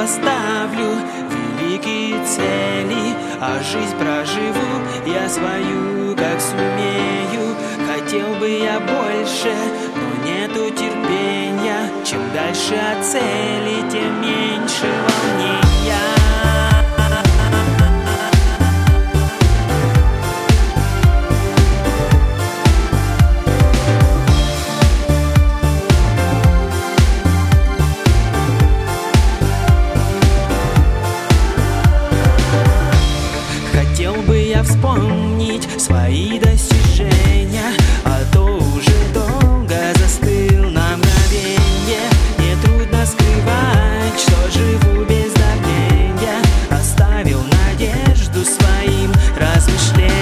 поставлю великие цели, а жизнь проживу я свою, как сумею. Хотел бы я больше, но нету терпения. Чем дальше от цели, тем меньше волнения. Хотел бы я вспомнить свои достижения, а то уже долго застыл на мгновенье. Мне трудно скрывать, что живу без давления. Оставил надежду своим размышлениям.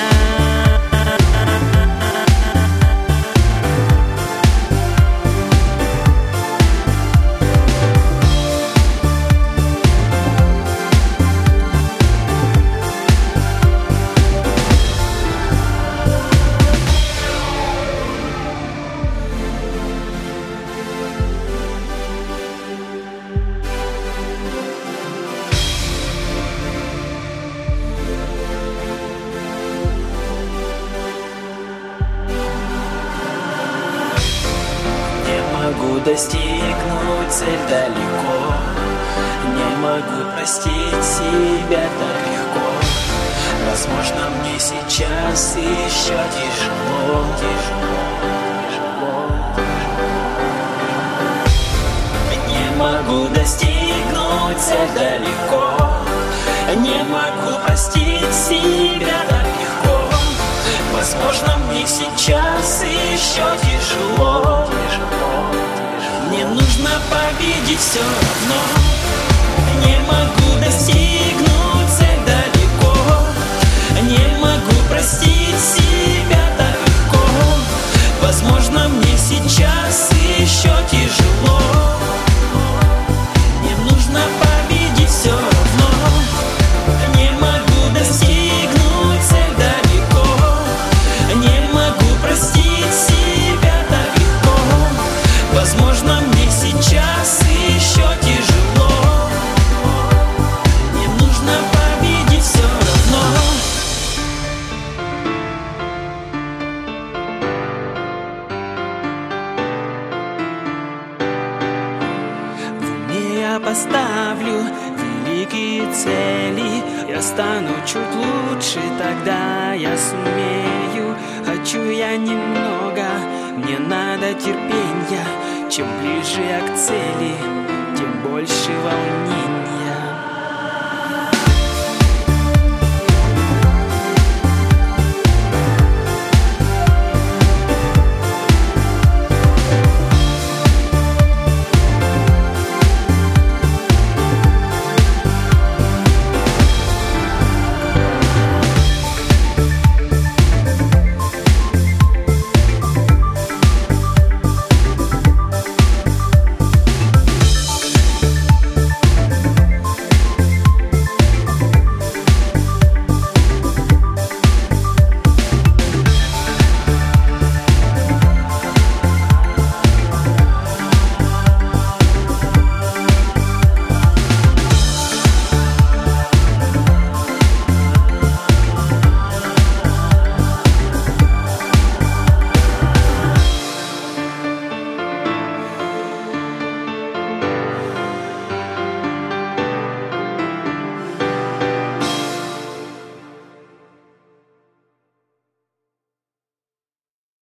Могу достигнуть цель далеко, не могу простить себя так легко. Возможно, мне сейчас еще тяжело. Не могу достигнуть цель далеко, не могу простить себя так легко. Возможно, мне сейчас еще тяжело. Мне нужно победить все равно. Не могу достигнуть цель далеко, не могу простить себя так легко. Возможно, мне сейчас еще тяжело. Мне нужно победить все равно. Не могу достигнуть цель далеко, не могу простить себя так легко. Возможно, мне сейчас еще тяжело. Мне нужно победить все равно. В уме я поставлю великие цели. Я стану чуть лучше, тогда я сумею. Хочу я немного, мне надо терпения. Чем ближе я к цели, тем больше волнения.